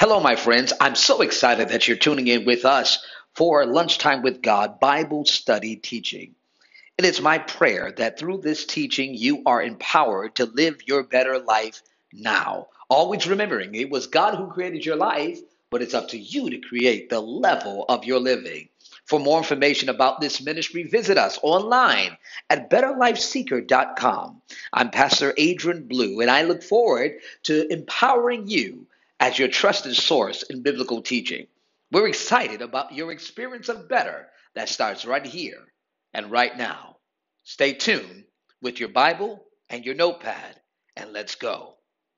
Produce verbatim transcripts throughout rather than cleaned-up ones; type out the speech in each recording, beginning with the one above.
Hello, my friends. I'm so excited that you're tuning in with us for Lunchtime with God Bible study teaching. It is my prayer that through this teaching, you are empowered to live your better life now. Always remembering it was God who created your life, but it's up to you to create the level of your living. For more information about this ministry, visit us online at better life seeker dot com. I'm Pastor Adrian Blue, and I look forward to empowering you as your trusted source in biblical teaching. We're excited about your experience of better that starts right here and right now. Stay tuned with your Bible and your notepad, and let's go.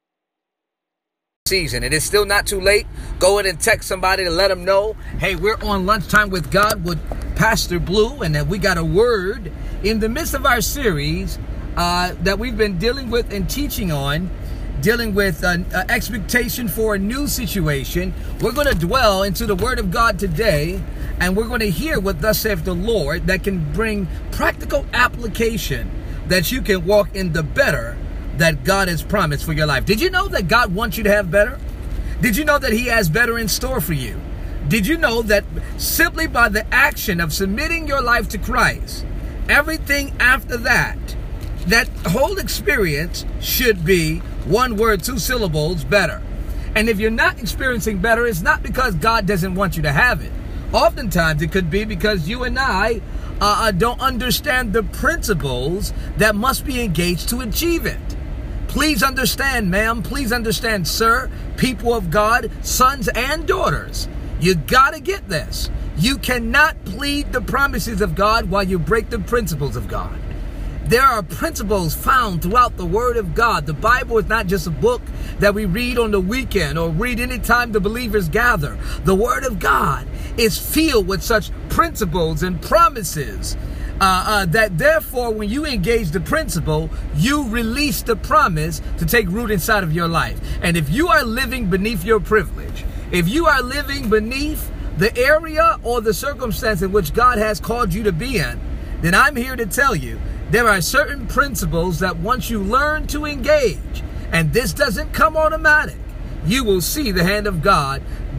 Season. It is still not too late. Go in and text somebody to let them know, hey, we're on Lunchtime with God with Pastor Blue, and that we got a word in the midst of our series uh, that we've been dealing with and teaching on, dealing with an uh, expectation for a new situation. We're going to dwell into the Word of God today, and we're going to hear what thus saith the Lord that can bring practical application that you can walk in the better that God has promised for your life. Did you know that God wants you to have better? Did you know that He has better in store for you? Did you know that simply by the action of submitting your life to Christ, everything after that, that whole experience should be one word, two syllables, better. And if you're not experiencing better, it's not because God doesn't want you to have it. Oftentimes it could be because you and I uh, don't understand the principles that must be engaged to achieve it. Please understand, ma'am, please understand, sir, people of God, sons and daughters, you gotta get this. You cannot plead the promises of God while you break the principles of God. There are principles found throughout the Word of God. The Bible is not just a book that we read on the weekend or read anytime the believers gather. The Word of God is filled with such principles and promises uh, uh, that therefore when you engage the principle, you release the promise to take root inside of your life. And if you are living beneath your privilege, if you are living beneath the area or the circumstance in which God has called you to be in, then I'm here to tell you, there are certain principles that once you learn to engage, and this doesn't come automatic, you will see the hand of God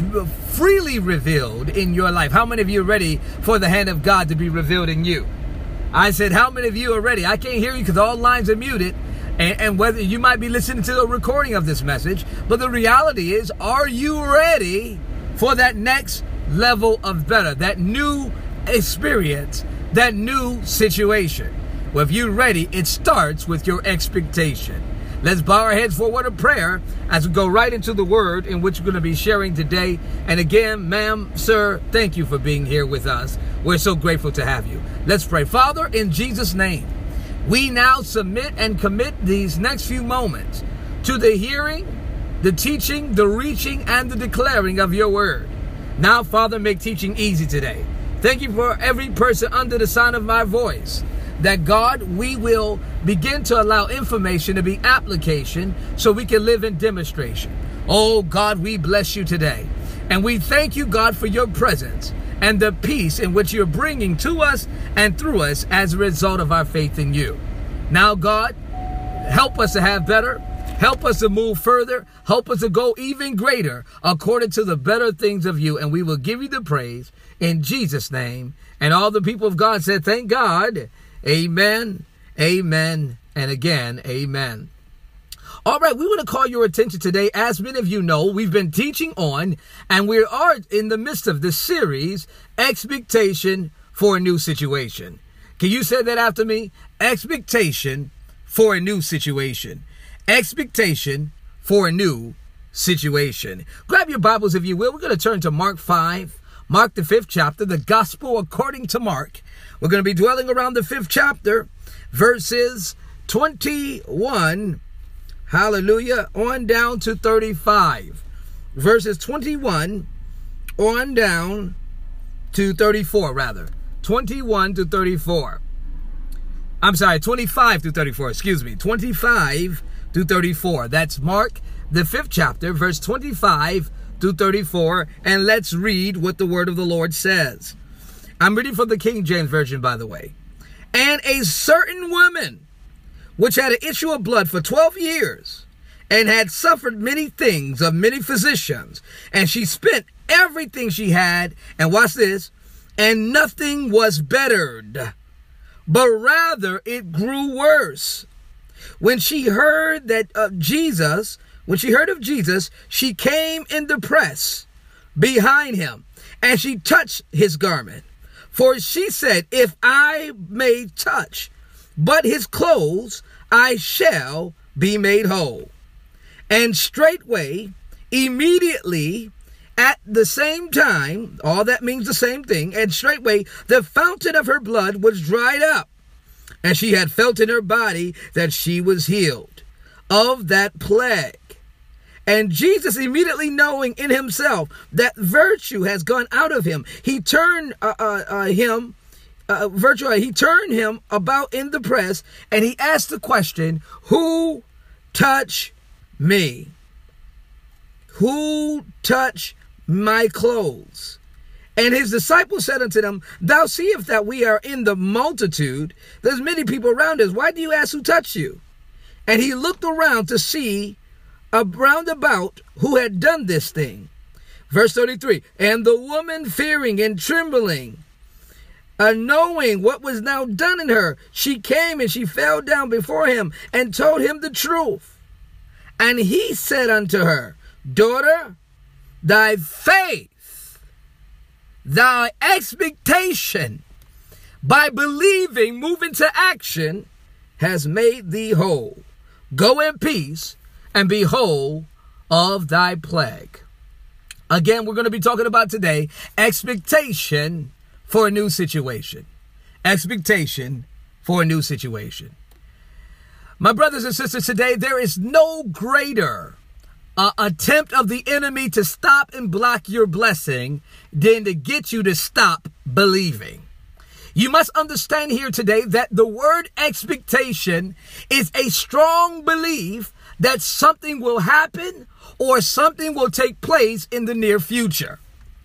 freely revealed in your life. How many of you are ready for the hand of God to be revealed in you? I said, how many of you are ready? I can't hear you because all lines are muted, and, and whether you might be listening to a recording of this message, but the reality is, are you ready for that next level of better, that new experience, that new situation? Well, if you're ready, it starts with your expectation. Let's bow our heads for a word of prayer as we go right into the word in which we're going to be sharing today. And again, ma'am, sir, thank you for being here with us. We're so grateful to have you. Let's pray. Father, in Jesus' name, we now submit and commit these next few moments to the hearing, the teaching, the reaching, and the declaring of your word. Now, Father, make teaching easy today. Thank you for every person under the sound of my voice, that God, we will begin to allow information to be application so we can live in demonstration. Oh God, we bless you today. And we thank you, God, for your presence and the peace in which you're bringing to us and through us as a result of our faith in you. Now, God, help us to have better. Help us to move further. Help us to go even greater according to the better things of you. And we will give you the praise in Jesus' name. And all the people of God said, thank God. Amen, amen, and again, amen. All right, we want to call your attention today. As many of you know, we've been teaching on, and we are in the midst of this series, Expectation for a New Situation. Can you say that after me? Expectation for a new situation. Expectation for a new situation. Grab your Bibles, if you will. We're going to turn to Mark five, Mark the fifth chapter, the Gospel according to Mark. We're going to be dwelling around the fifth chapter, verses twenty-one, hallelujah, on down to thirty-five. Verses twenty-one on down to thirty-four, rather. twenty-one to thirty-four. I'm sorry, twenty-five to thirty-four, excuse me. twenty-five to thirty-four. That's Mark, the fifth chapter, verse twenty-five to thirty-four. And let's read what the word of the Lord says. I'm reading from the King James Version, by the way. And a certain woman, which had an issue of blood for twelve years, and had suffered many things of many physicians. And she spent everything she had, and watch this, and nothing was bettered, but rather it grew worse. When she heard that of Jesus, when she heard of Jesus, she came in the press behind him, and she touched his garment. For she said, if I may touch but his clothes, I shall be made whole. And straightway, immediately, at the same time, all that means the same thing, and straightway the fountain of her blood was dried up, and she had felt in her body that she was healed of that plague. And Jesus, immediately knowing in himself that virtue has gone out of him, he turned uh, uh, uh, him, uh, virtue, he turned him about in the press, and he asked the question, who touched me? Who touched my clothes? And his disciples said unto them, thou seest that we are in the multitude. There's many people around us. Why do you ask who touched you? And he looked around to see around about who had done this thing. Verse thirty-three, and the woman fearing and trembling, uh, knowing what was now done in her, she came and she fell down before him and told him the truth. And he said unto her, daughter, thy faith, thy expectation, by believing, move into action, has made thee whole. Go in peace and be whole of thy plague. Again, we're going to be talking about today expectation for a new situation. Expectation for a new situation. My brothers and sisters, today there is no greater uh, attempt of the enemy to stop and block your blessing than to get you to stop believing. You must understand here today that the word expectation is a strong belief that something will happen or something will take place in the near future.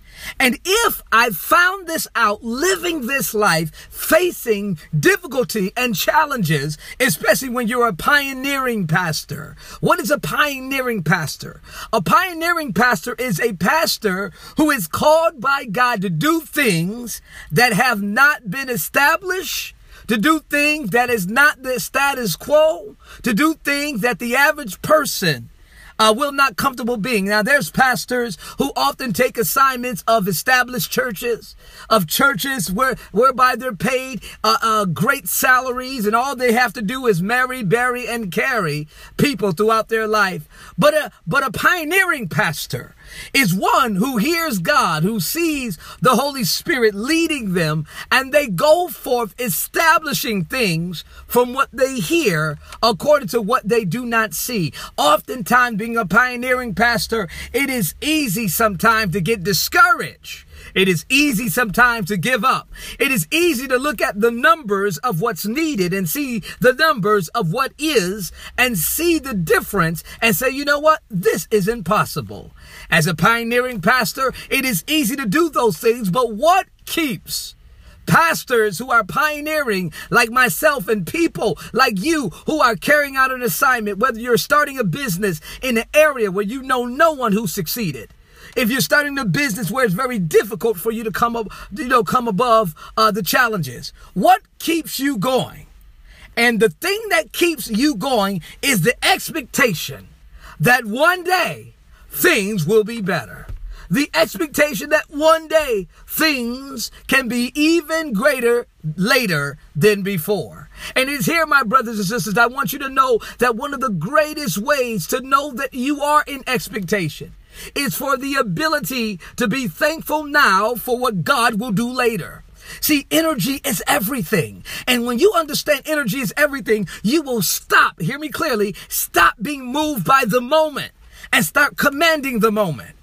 And if I found this out living this life, facing difficulty and challenges, especially when you're a pioneering pastor. What is a pioneering pastor? A pioneering pastor is a pastor who is called by God to do things that have not been established, to do things that is not the status quo, to do things that the average person Uh, will not comfortable being. Now, there's pastors who often take assignments of established churches, of churches where whereby they're paid uh, uh, great salaries, and all they have to do is marry, bury, and carry people throughout their life. But a but a pioneering pastor is one who hears God, who sees the Holy Spirit leading them, and they go forth establishing things from what they hear according to what they do not see. Oftentimes, being a pioneering pastor, it is easy sometimes to get discouraged. It is easy sometimes to give up. It is easy to look at the numbers of what's needed and see the numbers of what is and see the difference and say, you know what? This is impossible. As a pioneering pastor, it is easy to do those things, but what keeps pastors who are pioneering, like myself, and people like you who are carrying out an assignment, whether you're starting a business in an area where you know no one who succeeded, if you're starting a business where it's very difficult for you to come up, you know, come above uh, the challenges, what keeps you going? And the thing that keeps you going is the expectation that one day things will be better. The expectation that one day things can be even greater later than before. And it's here, my brothers and sisters, I want you to know that one of the greatest ways to know that you are in expectation is for the ability to be thankful now for what God will do later. See, energy is everything. And when you understand energy is everything, you will stop, hear me clearly, stop being moved by the moment and start commanding the moment.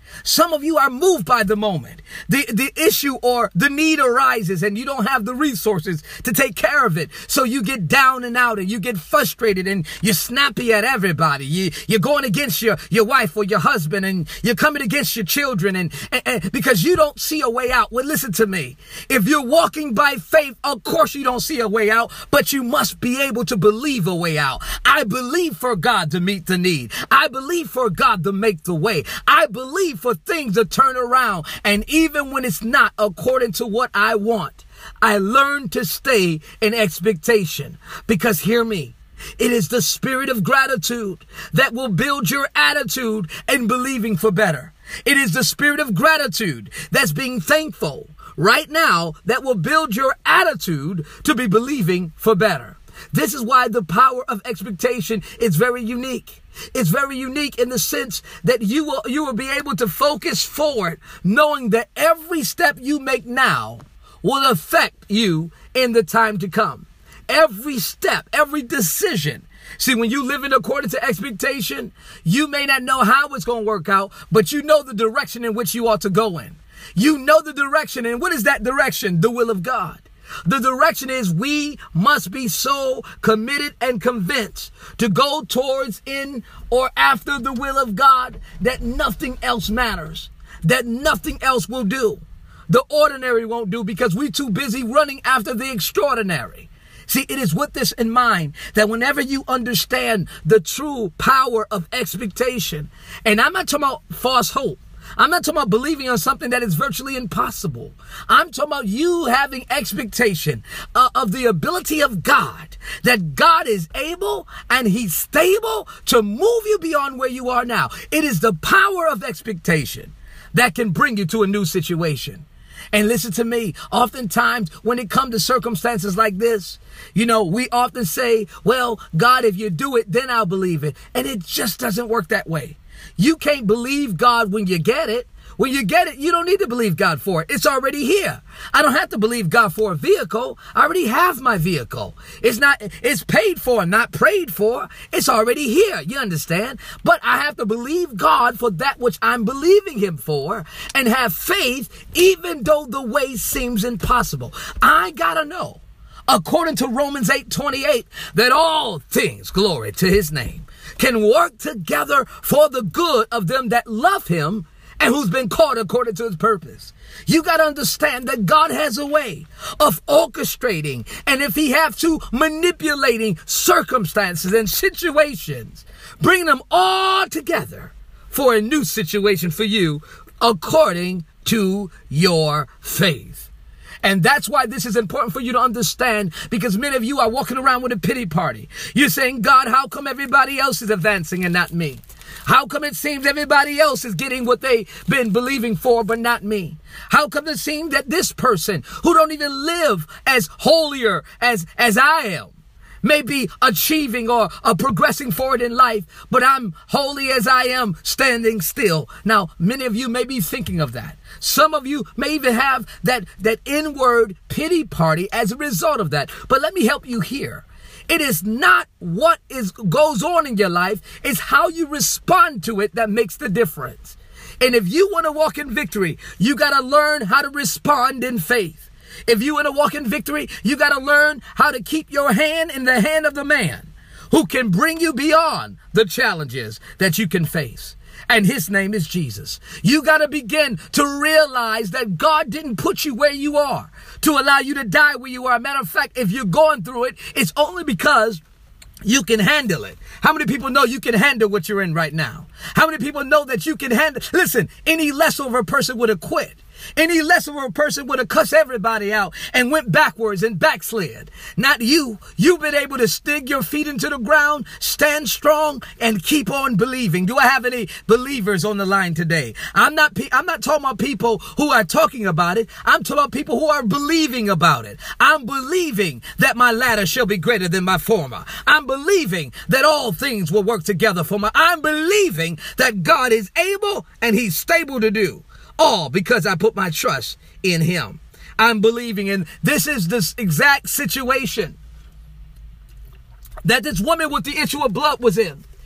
Some of you are moved by the moment. The, the issue or the need arises and you don't have the resources to take care of it. So you get down and out and you get frustrated and you're snappy at everybody. You, you're going against your, your wife or your husband and you're coming against your children and, and, and because you don't see a way out. Well, listen to me. If you're walking by faith, of course you don't see a way out, but you must be able to believe a way out. I believe for God to meet the need. I believe for God to make the way. I believe for things to turn around. And even when it's not according to what I want, I learn to stay in expectation. Because hear me, it is the spirit of gratitude that will build your attitude in believing for better. It is the spirit of gratitude that's being thankful right now that will build your attitude to be believing for better. This is why the power of expectation is very unique. It's very unique in the sense that you will, you will be able to focus forward, knowing that every step you make now will affect you in the time to come. Every step, every decision. See, when you live in according to expectation, you may not know how it's going to work out, but you know the direction in which you ought to go in. You know the direction. And what is that direction? The will of God. The direction is we must be so committed and convinced to go towards in or after the will of God that nothing else matters, that nothing else will do. The ordinary won't do because we're too busy running after the extraordinary. See, it is with this in mind that whenever you understand the true power of expectation, and I'm not talking about false hope. I'm not talking about believing on something that is virtually impossible. I'm talking about you having expectation uh, of the ability of God, that God is able and he's stable to move you beyond where you are now. It is the power of expectation that can bring you to a new situation. And listen to me, oftentimes when it comes to circumstances like this, you know, we often say, well, God, if you do it, then I'll believe it. And it just doesn't work that way. You can't believe God when you get it. When you get it, you don't need to believe God for it. It's already here. I don't have to believe God for a vehicle. I already have my vehicle. It's not, it's paid for, not prayed for. It's already here. You understand? But I have to believe God for that which I'm believing him for and have faith even though the way seems impossible. I gotta know, according to Romans eight twenty-eight, that all things, glory to his name, can work together for the good of them that love him and who's been called according to his purpose. You got to understand that God has a way of orchestrating, and if he have to, manipulating circumstances and situations, bringing them all together for a new situation for you according to your faith. And that's why this is important for you to understand, because many of you are walking around with a pity party. You're saying, God, how come everybody else is advancing and not me? How come it seems everybody else is getting what they've been believing for, but not me? How come it seems that this person who don't even live as holier as, as I am may be achieving or uh, progressing forward in life, but I'm holy as I am, standing still? Now, many of you may be thinking of that. Some of you may even have that, that inward pity party as a result of that. But let me help you here. It is not what is goes on in your life. It's how you respond to it that makes the difference. And if you want to walk in victory, you got to learn how to respond in faith. If you want to walk in victory, you got to learn how to keep your hand in the hand of the man who can bring you beyond the challenges that you can face. And his name is Jesus. You got to begin to realize that God didn't put you where you are to allow you to die where you are. Matter of fact, if you're going through it, it's only because you can handle it. How many people know you can handle what you're in right now? How many people know that you can handle? Listen, any less of a person would have quit. Any less of a person would have cussed everybody out and went backwards and backslid. Not you. You've been able to stick your feet into the ground, stand strong, and keep on believing. Do I have any believers on the line today? I'm not, pe- I'm not talking about people who are talking about it. I'm talking about people who are believing about it. I'm believing that my latter shall be greater than my former. I'm believing that all things will work together for my. I'm believing that God is able and he's stable to do all because I put my trust in him. I'm believing, and this is this exact situation that this woman with the issue of blood was in.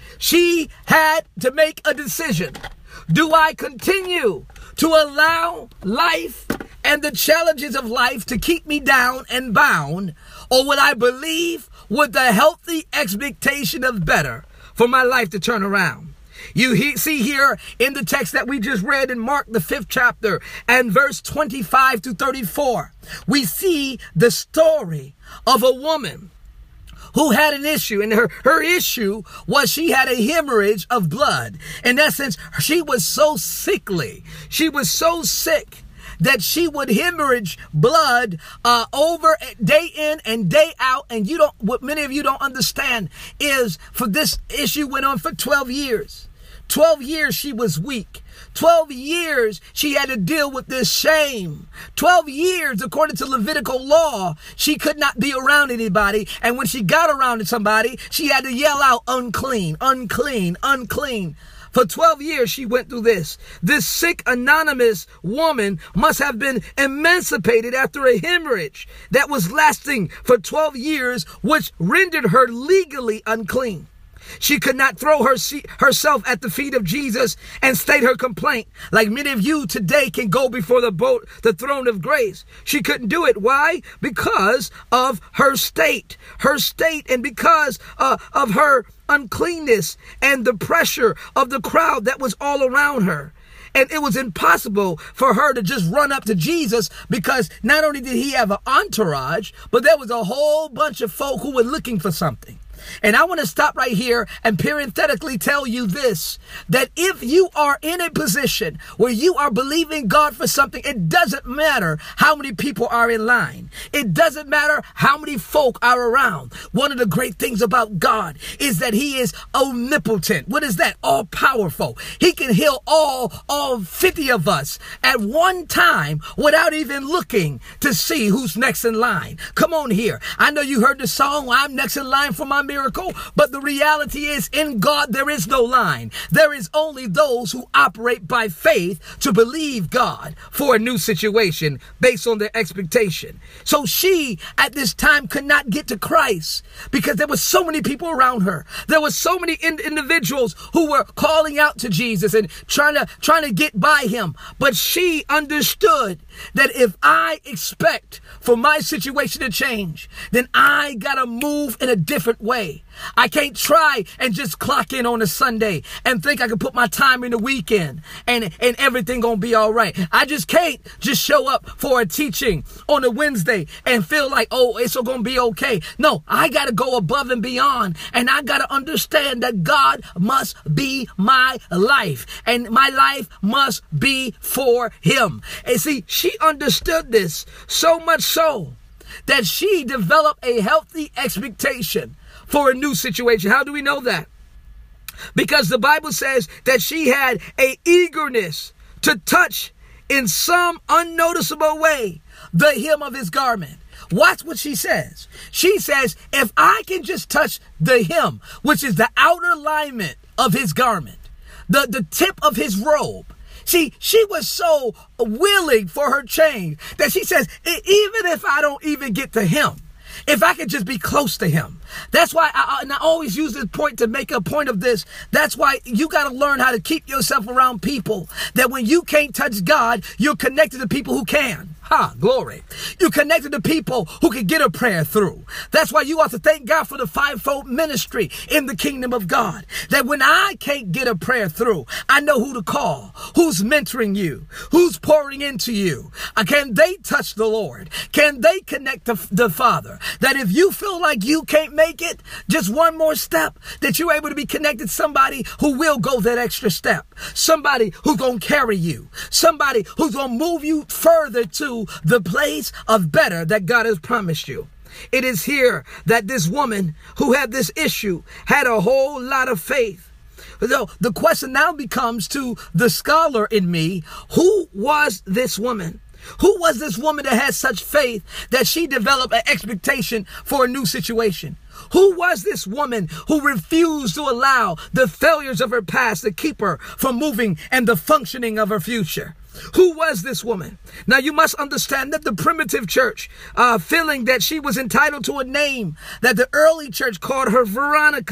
She had to make a decision. Do I continue to allow life and the challenges of life to keep me down and bound, or will I believe with the healthy expectation of better for my life to turn around? You he, see here in the text that we just read in Mark, the fifth chapter, and verse twenty-five to thirty-four, we see the story of a woman who had an issue, and her, her issue was she had a hemorrhage of blood. In essence, she was so sickly. She was so sick that she would hemorrhage blood uh, over day in and day out. And you don't, what many of you don't understand is, for this issue went on for twelve years. twelve years she was weak. twelve years she had to deal with this shame. twelve years, according to Levitical law, she could not be around anybody. And when she got around somebody, she had to yell out, unclean, unclean, unclean. For twelve years, she went through this. This sick, anonymous woman must have been emancipated after a hemorrhage that was lasting for twelve years, which rendered her legally unclean. She could not throw her se- herself at the feet of Jesus and state her complaint like many of you today can go before the boat, the throne of grace. She couldn't do it. Why? Because of her state, her state, and because uh, of her uncleanness and the pressure of the crowd that was all around her. And it was impossible for her to just run up to Jesus, because not only did he have an entourage, but there was a whole bunch of folk who were looking for something. And I want to stop right here and parenthetically tell you this, that if you are in a position where you are believing God for something, it doesn't matter how many people are in line. It doesn't matter how many folk are around. One of the great things about God is that he is omnipotent. What is that? All powerful. He can heal all, all fifty of us at one time without even looking to see who's next in line. Come on here. I know you heard the song, I'm next in line for my miracle, but the reality is, in God there is no line. There is only those who operate by faith to believe God for a new situation based on their expectation. So she at this time could not get to Christ because there were so many people around her. There were so many in- individuals who were calling out to Jesus and trying to trying to get by him. But she understood that if I expect for my situation to change, then I gotta move in a different way. I can't try and just clock in on a Sunday and think I can put my time in the weekend and, and everything gonna be all right. I just can't just show up for a teaching on a Wednesday and feel like, oh, it's all gonna be okay. No, I gotta go above and beyond, and I gotta understand that God must be my life, and my life must be for him. And see, she understood this so much so that she developed a healthy expectation for a new situation. How do we know that? Because the Bible says that she had a eagerness to touch in some unnoticeable way the hem of his garment. Watch what she says. She says, if I can just touch the hem, which is the outer alignment of his garment, the, the tip of his robe. See, she was so willing for her change that she says, even if I don't even get to him, if I could just be close to him. That's why I, and I always use this point to make a point of this. That's why you got to learn how to keep yourself around people that when you can't touch God, you're connected to people who can. Ha, glory. You're connected to people who can get a prayer through. That's why you ought to thank God for the fivefold ministry in the kingdom of God. That when I can't get a prayer through, I know who to call, who's mentoring you, who's pouring into you. Uh, can they touch the Lord? Can they connect to the Father? That if you feel like you can't make it, just one more step, that you're able to be connected to somebody who will go that extra step. Somebody who's going to carry you. Somebody who's going to move you further to the place of better that God has promised you. It is here that this woman who had this issue had a whole lot of faith. So the question now becomes to the scholar in me, who was this woman? Who was this woman that had such faith that she developed an expectation for a new situation? Who was this woman who refused to allow the failures of her past to keep her from moving and the functioning of her future? Who was this woman? Now, you must understand that the primitive church, uh, feeling that she was entitled to a name, that the early church called her Veronica.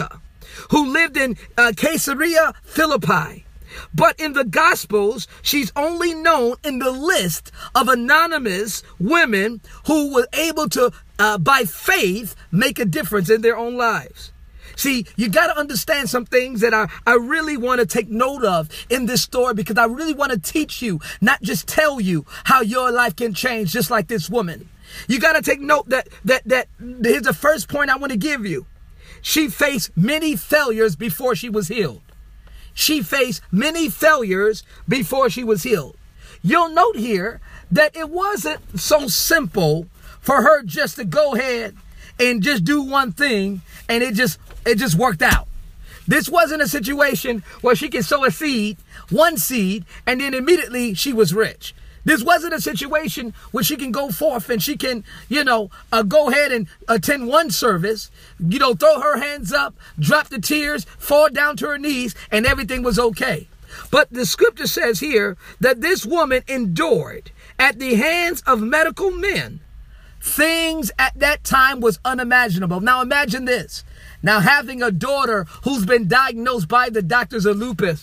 who lived in uh, Caesarea Philippi. But in the Gospels, she's only known in the list of anonymous women who were able to, uh, by faith, make a difference in their own lives. See, you got to understand some things that I, I really want to take note of in this story, because I really want to teach you, not just tell you how your life can change just like this woman. You got to take note that, that, that here's the first point I want to give you. She faced many failures before she was healed. She faced many failures before she was healed. You'll note here that it wasn't so simple for her just to go ahead and just do one thing and it just it just worked out. This wasn't a situation where she could sow a seed, one seed, and then immediately she was rich. This wasn't a situation where she can go forth and she can, you know, uh, go ahead and attend one service, you know, throw her hands up, drop the tears, fall down to her knees, and everything was okay. But the scripture says here that this woman endured at the hands of medical men things at that time was unimaginable. Now imagine this. Now having a daughter who's been diagnosed by the doctors of lupus,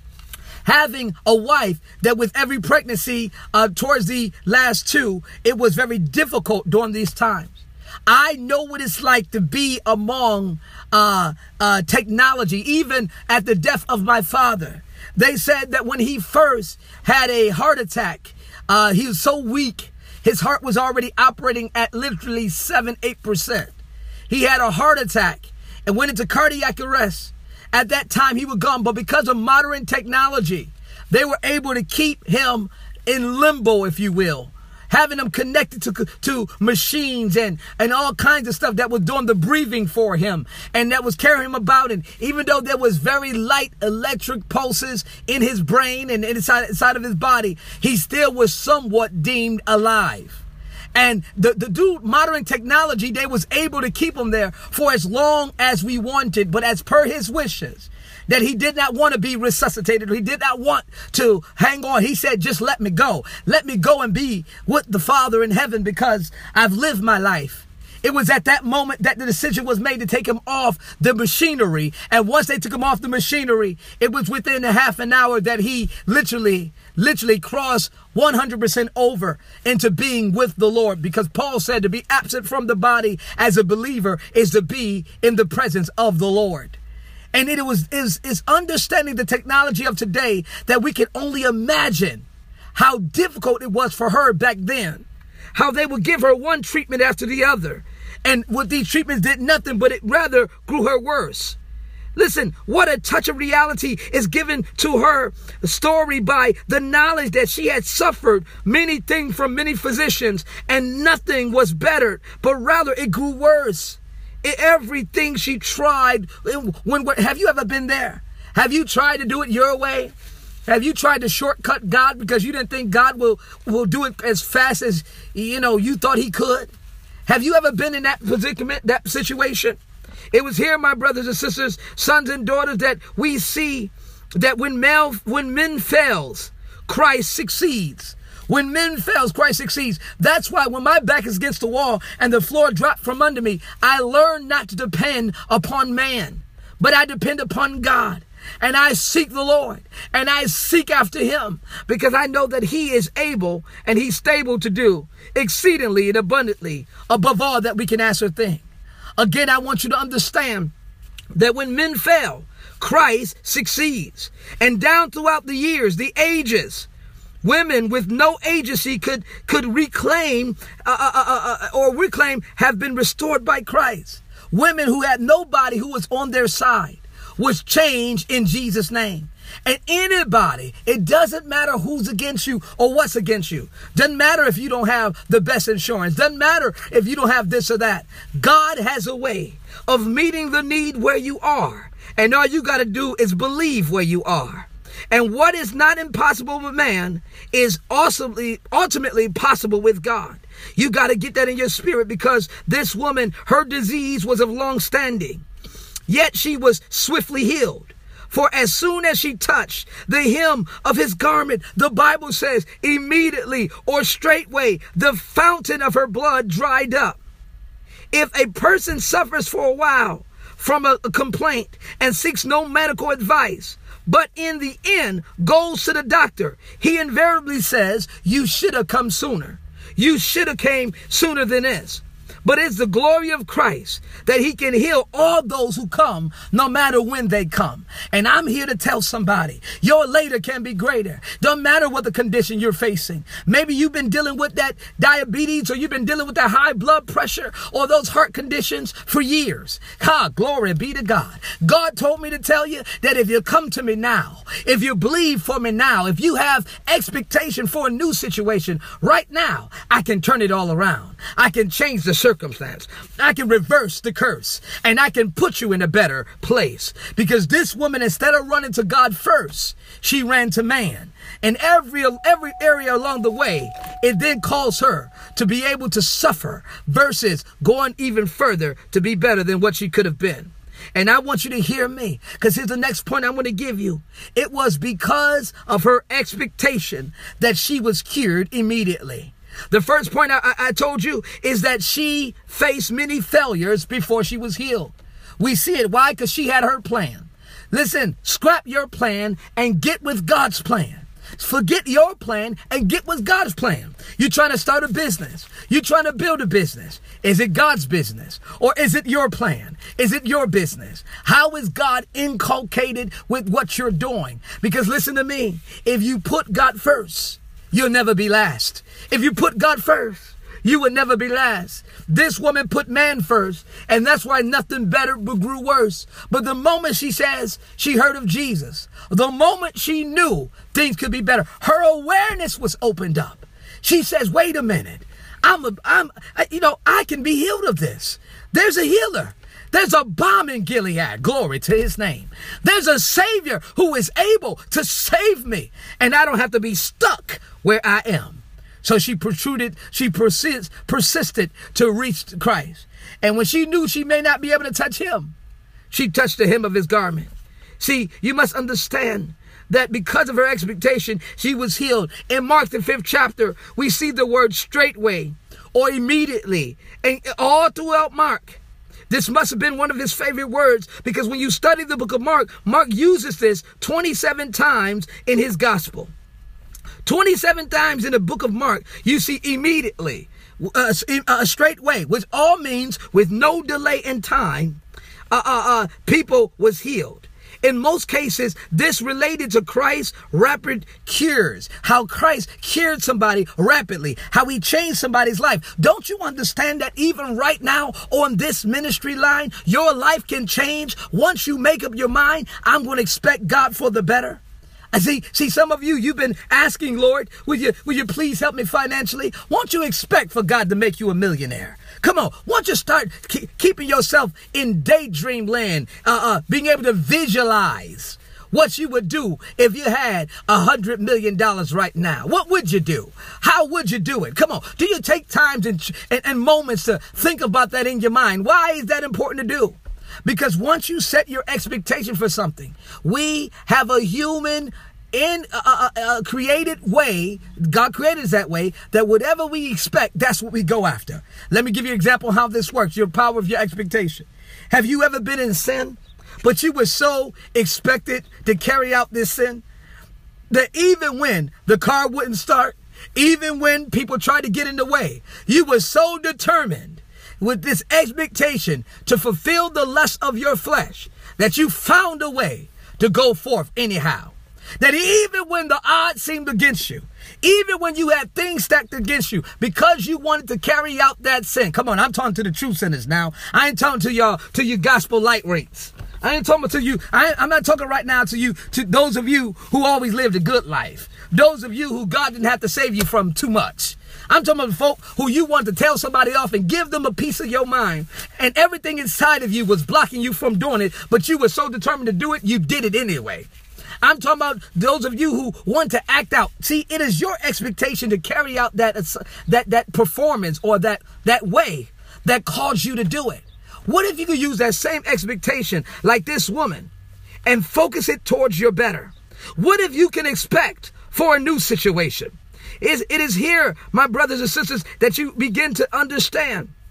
having a wife that with every pregnancy uh, towards the last two, it was very difficult during these times. I know what it's like to be among uh, uh, technology, even at the death of my father. They said that when he first had a heart attack, uh, he was so weak, his heart was already operating at literally seven, eight percent. He had a heart attack and went into cardiac arrest. At that time, he was gone. But because of modern technology, they were able to keep him in limbo, if you will, having him connected to, to machines and, and all kinds of stuff that was doing the breathing for him and that was carrying him about. And even though there was very light electric pulses in his brain and inside, inside of his body, he still was somewhat deemed alive. And the, the dude, modern technology, they was able to keep him there for as long as we wanted. But as per his wishes, that he did not want to be resuscitated. He did not want to hang on. He said, just let me go. Let me go and be with the Father in heaven because I've lived my life. It was at that moment that the decision was made to take him off the machinery. And once they took him off the machinery, it was within a half an hour that he literally, literally crossed one hundred percent over into being with the Lord. Because Paul said to be absent from the body as a believer is to be in the presence of the Lord. And it was is, is understanding the technology of today that we can only imagine how difficult it was for her back then. How they would give her one treatment after the other. And what these treatments did nothing, but it rather grew her worse. Listen, what a touch of reality is given to her story by the knowledge that she had suffered many things from many physicians and nothing was better, but rather it grew worse. Everything she tried, when, when have you ever been there? Have you tried to do it your way? Have you tried to shortcut God because you didn't think God will, will do it as fast as, you know, you thought he could? Have you ever been in that predicament, that situation? It was here, my brothers and sisters, sons and daughters, that we see that when, male, when men fails, Christ succeeds. When men fails, Christ succeeds. That's why when my back is against the wall and the floor dropped from under me, I learn not to depend upon man, but I depend upon God. And I seek the Lord and I seek after him because I know that he is able and he's stable to do exceedingly and abundantly above all that we can ask or think. Again, I want you to understand that when men fail, Christ succeeds. And down throughout the years, the ages, women with no agency could, could reclaim uh, uh, uh, uh, or reclaim have been restored by Christ. Women who had nobody who was on their side was changed in Jesus' name. And anybody, it doesn't matter who's against you or what's against you. Doesn't matter if you don't have the best insurance. Doesn't matter if you don't have this or that. God has a way of meeting the need where you are. And all you got to do is believe where you are. And what is not impossible with man is awesomely, ultimately possible with God. You got to get that in your spirit because this woman, her disease was of long standing. Yet she was swiftly healed. For as soon as she touched the hem of his garment, the Bible says immediately or straightway, the fountain of her blood dried up. If a person suffers for a while from a, a complaint and seeks no medical advice, but in the end goes to the doctor, he invariably says, you should have come sooner. You should have came sooner than this. But it's the glory of Christ that he can heal all those who come, no matter when they come. And I'm here to tell somebody, your later can be greater. Don't matter what the condition you're facing. Maybe you've been dealing with that diabetes, or you've been dealing with that high blood pressure, or those heart conditions for years. Ha, glory be to God. God told me to tell you that if you come to me now, if you believe for me now, if you have expectation for a new situation right now, I can turn it all around. I can change the circumstance. Circumstance. I can reverse the curse, and I can put you in a better place. Because this woman, instead of running to God first, she ran to man. And every every area along the way, it then calls her to be able to suffer versus going even further to be better than what she could have been. And I want you to hear me, because here's the next point I'm going to give you. It was because of her expectation that she was cured immediately. The first point I, I told you is that she faced many failures before she was healed. We see it. Why? Because she had her plan. Listen, scrap your plan and get with God's plan. Forget your plan and get with God's plan. You're trying to start a business. You're trying to build a business. Is it God's business, or is it your plan? Is it your business? How is God inculcated with what you're doing? Because listen to me, if you put God first, you'll never be last. If you put God first, you would never be last. This woman put man first, and that's why nothing better grew worse. But the moment she says she heard of Jesus, the moment she knew things could be better, her awareness was opened up. She says, wait a minute, I'm, a, I'm, you know, I can be healed of this. There's a healer. There's a balm in Gilead. Glory to his name. There's a Savior who is able to save me, and I don't have to be stuck where I am. So she protruded, she persist, persisted to reach Christ. And when she knew she may not be able to touch him, she touched the hem of his garment. See, you must understand that because of her expectation, she was healed. In Mark, the fifth chapter, we see the word straightway or immediately, and all throughout Mark. This must have been one of his favorite words, because when you study the book of Mark, Mark uses this twenty-seven times in his gospel. twenty-seven times in the book of Mark, you see immediately, uh, uh, straightway, which all means with no delay in time, uh, uh, uh, people was healed. In most cases, this related to Christ's rapid cures, how Christ cured somebody rapidly, how he changed somebody's life. Don't you understand that even right now on this ministry line, your life can change once you make up your mind, I'm going to expect God for the better? I see, see, some of you, you've been asking, Lord, will you, will you please help me financially? Won't you expect for God to make you a millionaire? Come on, won't you start keep, keeping yourself in daydream land, uh, uh, being able to visualize what you would do if you had a hundred million dollars right now? What would you do? How would you do it? Come on, do you take times and, and, and moments to think about that in your mind? Why is that important to do? Because once you set your expectation for something, we have a human in a, a, a created way, God created us that way, that whatever we expect, that's what we go after. Let me give you an example how this works, your power of your expectation. Have you ever been in sin, but you were so expected to carry out this sin that even when the car wouldn't start, even when people tried to get in the way, you were so determined with this expectation to fulfill the lust of your flesh that you found a way to go forth anyhow? That even when the odds seemed against you, even when you had things stacked against you, because you wanted to carry out that sin. Come on, I'm talking to the true sinners now. I ain't talking to y'all, to you gospel light rates. I ain't talking to you. I I'm not talking right now to you, to those of you who always lived a good life. Those of you who God didn't have to save you from too much. I'm talking about folk who you want to tell somebody off and give them a piece of your mind, and everything inside of you was blocking you from doing it, but you were so determined to do it, you did it anyway. I'm talking about those of you who want to act out. See, it is your expectation to carry out that that that performance or that that way that caused you to do it. What if you could use that same expectation like this woman and focus it towards your better? What if you can expect for a new situation? It is here, my brothers and sisters, that you begin to understand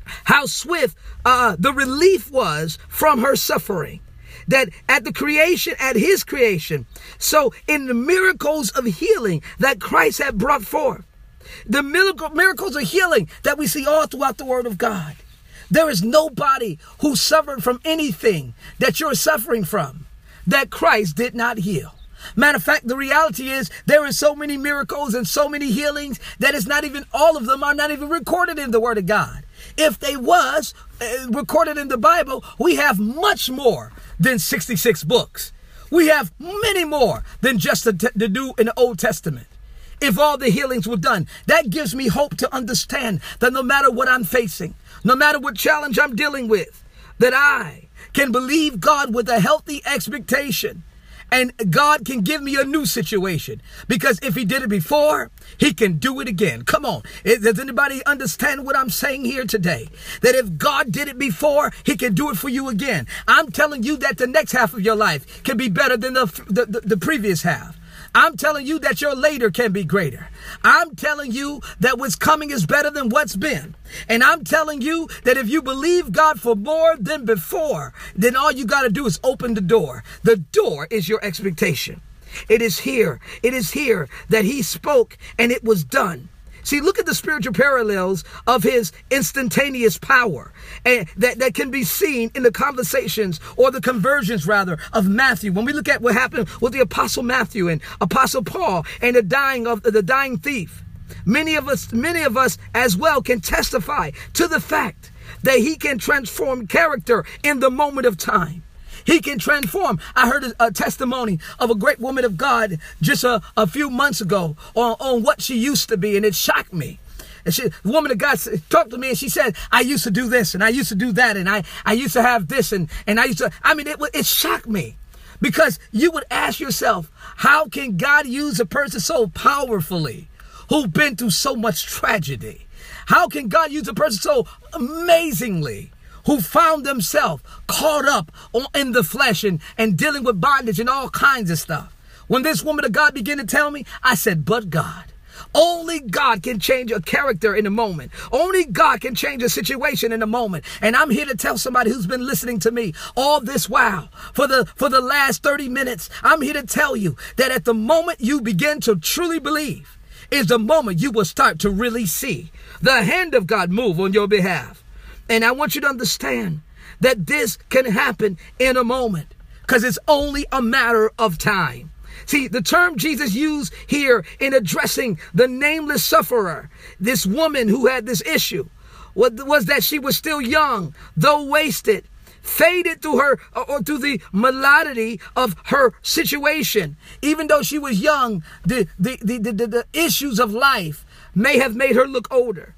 how swift uh, the relief was from her suffering. That at the creation, at his creation, so in the miracles of healing that Christ had brought forth, the miracle, miracles of healing that we see all throughout the Word of God, there is nobody who suffered from anything that you're suffering from that Christ did not heal. Matter of fact, the reality is there are so many miracles and so many healings that it's not even, all of them are not even recorded in the Word of God. If they was uh, recorded in the Bible, we have much more than sixty-six books. We have many more than just to, to do in the Old Testament. If all the healings were done, that gives me hope to understand that no matter what I'm facing, no matter what challenge I'm dealing with, that I can believe God with a healthy expectation. And God can give me a new situation, because if he did it before, he can do it again. Come on. Does anybody understand what I'm saying here today? That if God did it before, he can do it for you again. I'm telling you that the next half of your life can be better than the, the, the, the previous half. I'm telling you that your later can be greater. I'm telling you that what's coming is better than what's been. And I'm telling you that if you believe God for more than before, then all you got to do is open the door. The door is your expectation. It is here. It is here that he spoke and it was done. See, look at the spiritual parallels of his instantaneous power, and that, that can be seen in the conversations, or the conversions rather, of Matthew. When we look at what happened with the Apostle Matthew and Apostle Paul and the dying of the dying thief, many of us, many of us as well can testify to the fact that he can transform character in the moment of time. He can transform. I heard a, a testimony of a great woman of God just a, a few months ago on, on what she used to be, and it shocked me. And she, the woman of God talked to me, and she said, I used to do this, and I used to do that, and I, I used to have this, and, and I used to, I mean, it, it shocked me. Because you would ask yourself, how can God use a person so powerfully who've been through so much tragedy? How can God use a person so amazingly who found themselves caught up in the flesh and, and dealing with bondage and all kinds of stuff? When this woman of God began to tell me, I said, but God. Only God can change a character in a moment. Only God can change a situation in a moment. And I'm here to tell somebody who's been listening to me all this while, for the for the last thirty minutes, I'm here to tell you that at the moment you begin to truly believe is the moment you will start to really see the hand of God move on your behalf. And I want you to understand that this can happen in a moment, because it's only a matter of time. See, the term Jesus used here in addressing the nameless sufferer, this woman who had this issue, was that she was still young, though wasted, faded through her or through the malady of her situation. Even though she was young, the, the, the, the, the, the issues of life may have made her look older.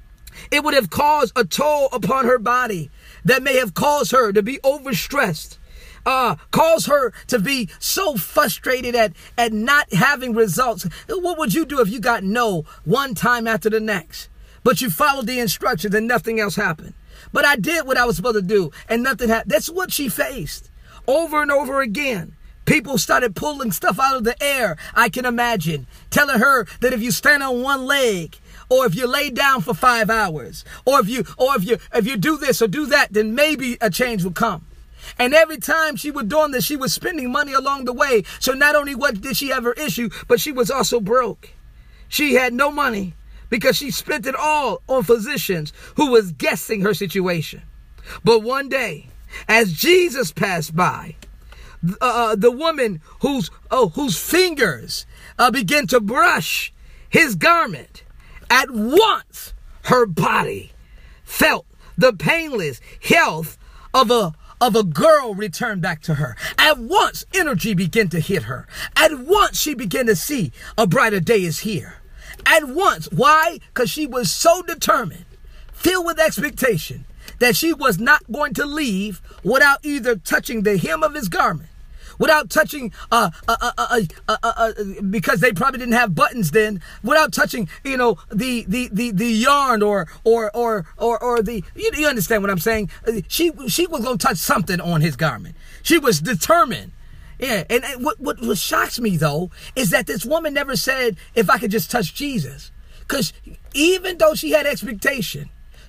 It would have caused a toll upon her body that may have caused her to be overstressed, uh, caused her to be so frustrated at, at not having results. What would you do if you got no one time after the next, but you followed the instructions and nothing else happened? But I did what I was supposed to do and nothing happened. That's what she faced over and over again. People started pulling stuff out of the air, I can imagine, telling her that if you stand on one leg, or if you lay down for five hours, or if you, or if you, if you do this or do that, then maybe a change will come. And every time she was doing this, she was spending money along the way. So not only what did she have her issue, but she was also broke. She had no money because she spent it all on physicians who was guessing her situation. But one day, as Jesus passed by, uh, the woman whose, oh, whose fingers uh, began to brush his garment, at once her body felt the painless health of a of a girl return back to her. At once energy began to hit her. At once she began to see a brighter day is here. At once. Why? Because she was so determined, filled with expectation, that she was not going to leave without either touching the hem of his garment, without touching, uh, uh, uh, uh, uh, uh, uh, because they probably didn't have buttons then, without touching, you know, the, the, the, the yarn or, or, or, or, or the, you, you understand what I'm saying? She, she was going to touch something on his garment. She was determined. Yeah. And, and what, what, what shocks me though, is that this woman never said, if I could just touch Jesus, because even though she had expectation,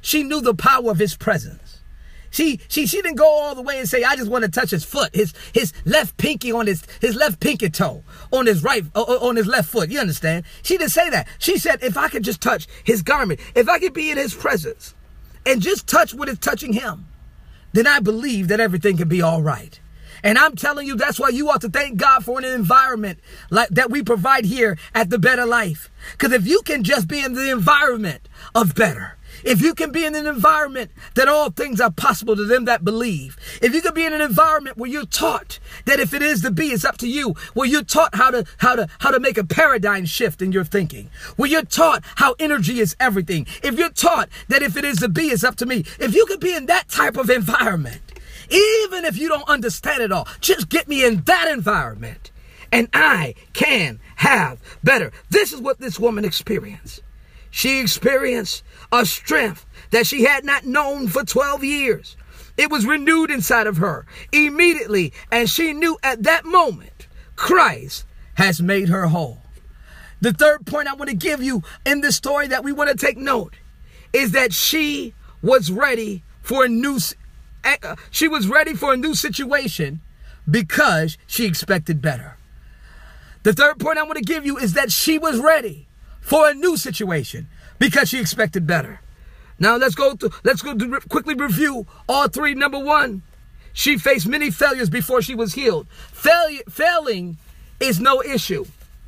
she knew the power of his presence. She, she, she didn't go all the way and say, I just want to touch his foot, his, his left pinky on his, his left pinky toe on his right, on his left foot. You understand? She didn't say that. She said, if I could just touch his garment, if I could be in his presence and just touch what is touching him, then I believe that everything can be all right. And I'm telling you, that's why you ought to thank God for an environment like that we provide here at The Better Life. Because if you can just be in the environment of better, if you can be in an environment that all things are possible to them that believe, if you can be in an environment where you're taught that if it is to be, it's up to you, where you're taught how to how to how to make a paradigm shift in your thinking, where you're taught how energy is everything, if you're taught that if it is to be, it's up to me, if you can be in that type of environment, even if you don't understand it all, just get me in that environment and I can have better. This is what this woman experienced. She experienced a strength that she had not known for twelve years. It was renewed inside of her immediately, and she knew at that moment Christ has made her whole. The third point I want to give you in this story that we want to take note is that she was ready for a new she was ready for a new situation because she expected better. The third point I want to give you is that she was ready for a new situation because she expected better. Now let's go to, let's go to quickly review all three. Number one, she faced many failures before she was healed. Failure, failing is no issue.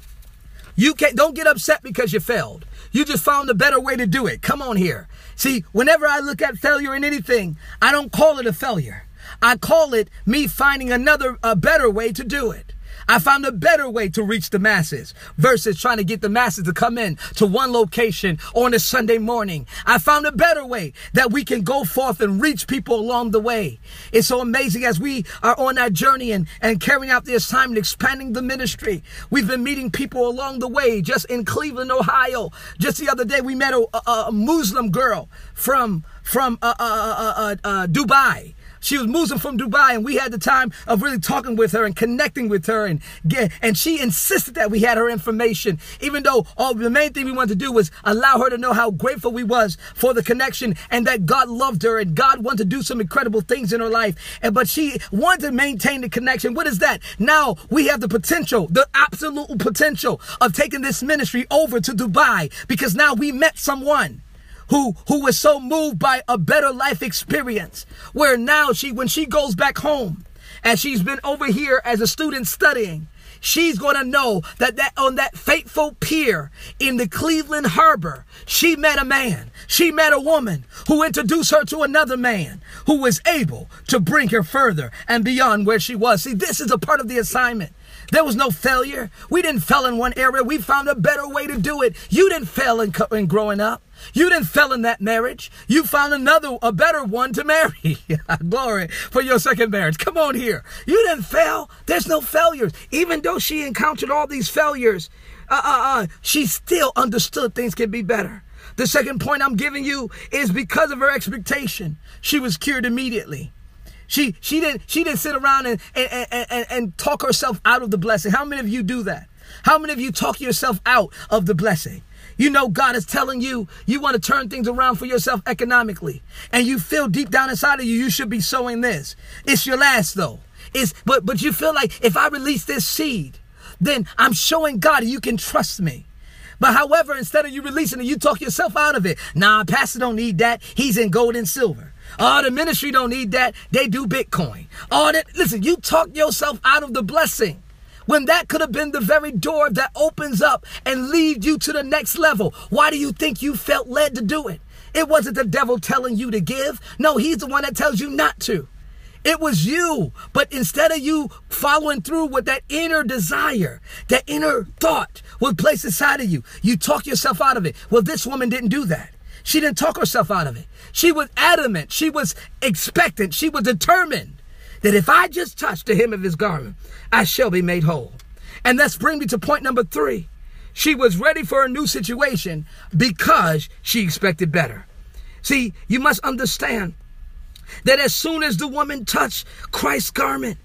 You can't, don't get upset because you failed. You just found a better way to do it. Come on here. See, whenever I look at failure in anything, I don't call it a failure. I call it me finding another, a better way to do it. I found a better way to reach the masses versus trying to get the masses to come in to one location on a Sunday morning. I found a better way that we can go forth and reach people along the way. It's so amazing as we are on that journey and, and carrying out the assignment, expanding the ministry. We've been meeting people along the way just in Cleveland, Ohio. Just the other day, we met a, a, a Muslim girl from, from uh, uh, uh, uh, Dubai. She was Muslim from Dubai, and we had the time of really talking with her and connecting with her, and get, and she insisted that we had her information, even though all the main thing we wanted to do was allow her to know how grateful we was for the connection and that God loved her and God wanted to do some incredible things in her life. And but she wanted to maintain the connection. What is that? Now we have the potential, the absolute potential of taking this ministry over to Dubai, because now we met someone who who was so moved by a better life experience, where now she, when she goes back home, and she's been over here as a student studying, she's going to know that, that on that fateful pier in the Cleveland Harbor, she met a man, she met a woman who introduced her to another man who was able to bring her further and beyond where she was. See, this is a part of the assignment. There was no failure. We didn't fail in one area. We found a better way to do it. You didn't fail in, in growing up. You didn't fail in that marriage. You found another, a better one to marry. Glory for your second marriage. Come on here. You didn't fail. There's no failures. Even though she encountered all these failures, uh, uh, uh, she still understood things could be better. The second point I'm giving you is because of her expectation, she was cured immediately. She she didn't she didn't sit around and, and, and, and talk herself out of the blessing. How many of you do that? How many of you talk yourself out of the blessing? You know God is telling you you want to turn things around for yourself economically, and you feel deep down inside of you you should be sowing this. It's your last though. It's but but you feel like if I release this seed, then I'm showing God you can trust me. But however, instead of you releasing it, you talk yourself out of it. Nah, pastor don't need that. He's in gold and silver. Oh, the ministry don't need that. They do Bitcoin. Oh, that, listen, you talk yourself out of the blessing when that could have been the very door that opens up and leads you to the next level. Why do you think you felt led to do it? It wasn't the devil telling you to give. No, he's the one that tells you not to. It was you. But instead of you following through with that inner desire, that inner thought was placed inside of you, you talk yourself out of it. Well, this woman didn't do that. She didn't talk herself out of it. She was adamant. She was expectant. She was determined that if I just touch the hem of his garment, I shall be made whole. And that's bring me to point number three. She was ready for a new situation because she expected better. See, you must understand that as soon as the woman touched Christ's garment,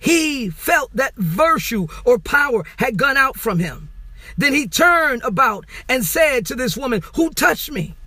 he felt that virtue or power had gone out from him. Then he turned about and said to this woman, "Who touched me?"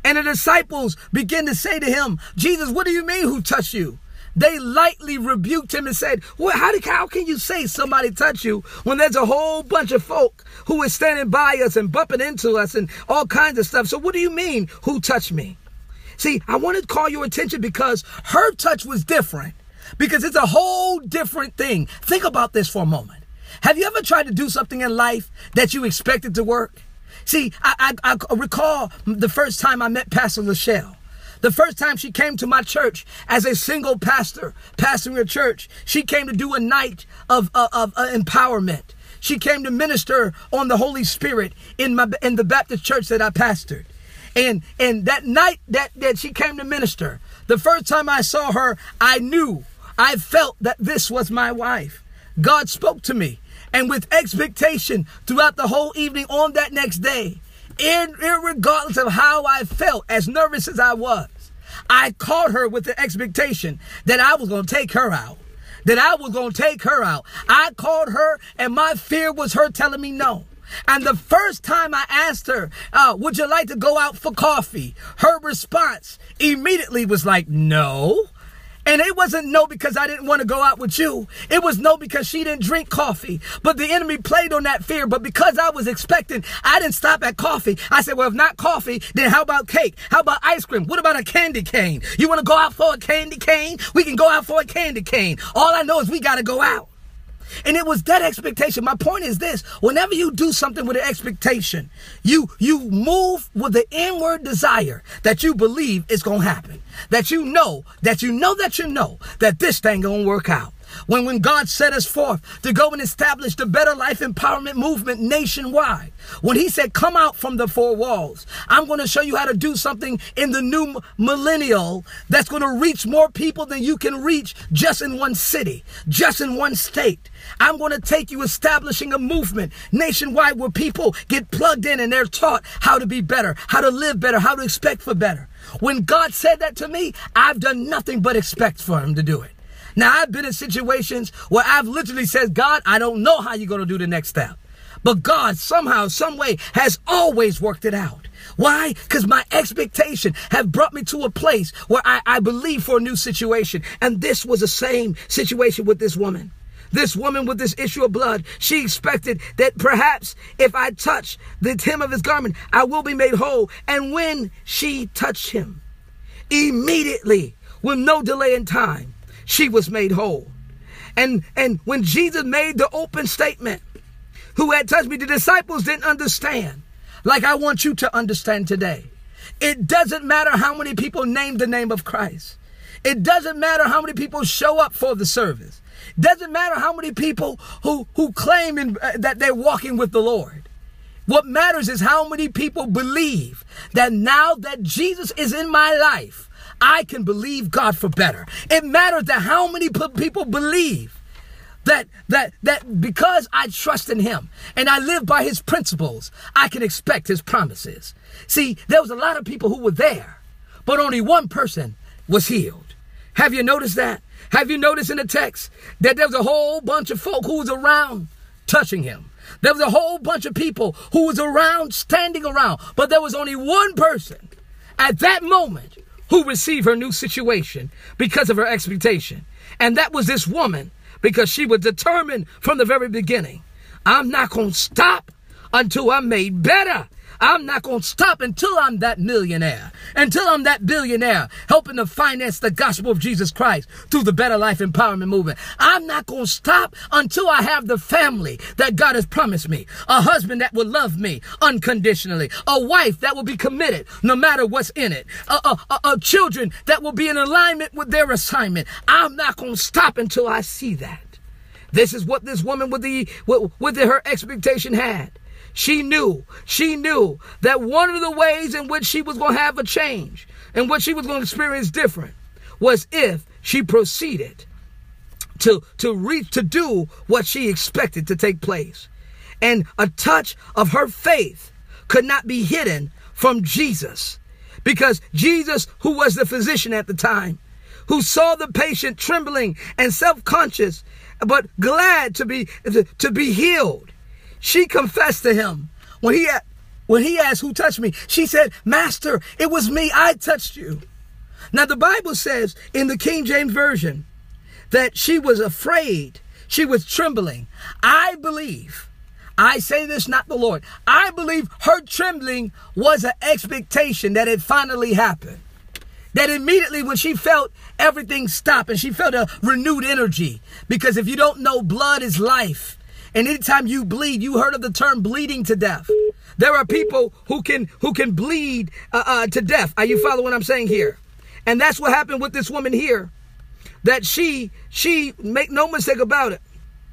And the disciples begin to say to him, Jesus, what do you mean who touched you? They lightly rebuked him and said, well, how, did, how can you say somebody touched you when there's a whole bunch of folk who is standing by us and bumping into us and all kinds of stuff? So what do you mean who touched me? See, I want to call your attention because her touch was different, because it's a whole different thing. Think about this for a moment. Have you ever tried to do something in life that you expected to work? See, I, I, I recall the first time I met Pastor Lachelle. The first time she came to my church as a single pastor, pastoring a church, she came to do a night of, of, of uh, empowerment. She came to minister on the Holy Spirit in my in the Baptist church that I pastored. And and that night that, that she came to minister, the first time I saw her, I knew, I felt that this was my wife. God spoke to me. And with expectation throughout the whole evening on that next day, irregardless of how I felt, as nervous as I was, I called her with the expectation that I was going to take her out, that I was going to take her out. I called her, and my fear was her telling me no. And the first time I asked her, uh, would you like to go out for coffee? Her response immediately was like, no. And it wasn't no because I didn't want to go out with you. It was no because she didn't drink coffee. But the enemy played on that fear. But because I was expecting, I didn't stop at coffee. I said, well, if not coffee, then how about cake? How about ice cream? What about a candy cane? You want to go out for a candy cane? We can go out for a candy cane. All I know is we got to go out. And it was that expectation. My point is this: whenever you do something with an expectation, you you move with the inward desire that you believe is going to happen, that you know, that you know, that you know that this thing going to work out. When, when God set us forth to go and establish the Better Life Empowerment Movement nationwide, when he said, come out from the four walls, I'm going to show you how to do something in the new millennial that's going to reach more people than you can reach just in one city, just in one state. I'm going to take you establishing a movement nationwide where people get plugged in and they're taught how to be better, how to live better, how to expect for better. When God said that to me, I've done nothing but expect for him to do it. Now, I've been in situations where I've literally said, God, I don't know how you're going to do the next step. But God somehow, some way has always worked it out. Why? Because my expectation have brought me to a place where I, I believe for a new situation. And this was the same situation with this woman. This woman with this issue of blood, she expected that perhaps if I touch the hem of his garment, I will be made whole. And when she touched him, immediately, with no delay in time, she was made whole. And, and when Jesus made the open statement, who had touched me, the disciples didn't understand, like I want you to understand today. It doesn't matter how many people name the name of Christ. It doesn't matter how many people show up for the service. Doesn't matter how many people who, who claim in, uh, that they're walking with the Lord. What matters is how many people believe that now that Jesus is in my life, I can believe God for better. It matters that how many people believe that, that, that because I trust in him and I live by his principles, I can expect his promises. See, there was a lot of people who were there, but only one person was healed. Have you noticed that? Have you noticed in the text that there was a whole bunch of folk who was around touching him? There was a whole bunch of people who was around, standing around, but there was only one person at that moment who received her new situation because of her expectation. And that was this woman, because she was determined from the very beginning. I'm not going to stop until I'm made better. I'm not going to stop until I'm that millionaire, until I'm that billionaire, helping to finance the gospel of Jesus Christ through the Better Life Empowerment Movement. I'm not going to stop until I have the family that God has promised me, a husband that will love me unconditionally, a wife that will be committed no matter what's in it, a, a, a, a children that will be in alignment with their assignment. I'm not going to stop until I see that. This is what this woman with the with, with the, her expectation had. She knew, she knew that one of the ways in which she was going to have a change and what she was going to experience different was if she proceeded to, to reach, to do what she expected to take place. And a touch of her faith could not be hidden from Jesus, because Jesus, who was the physician at the time, who saw the patient trembling and self-conscious, but glad to be, to, to be healed, she confessed to him when he when he asked who touched me, she said, Master, it was me. I touched you. Now, the Bible says in the King James Version that she was afraid. She was trembling. I believe, I say this, not the Lord, I believe her trembling was an expectation that it finally happened. That immediately when she felt everything stop and she felt a renewed energy. Because if you don't know, blood is life. And anytime you bleed, you heard of the term bleeding to death. There are people who can who can bleed uh, uh, to death. Are you following what I'm saying here? And that's what happened with this woman here. That she, she, make no mistake about it,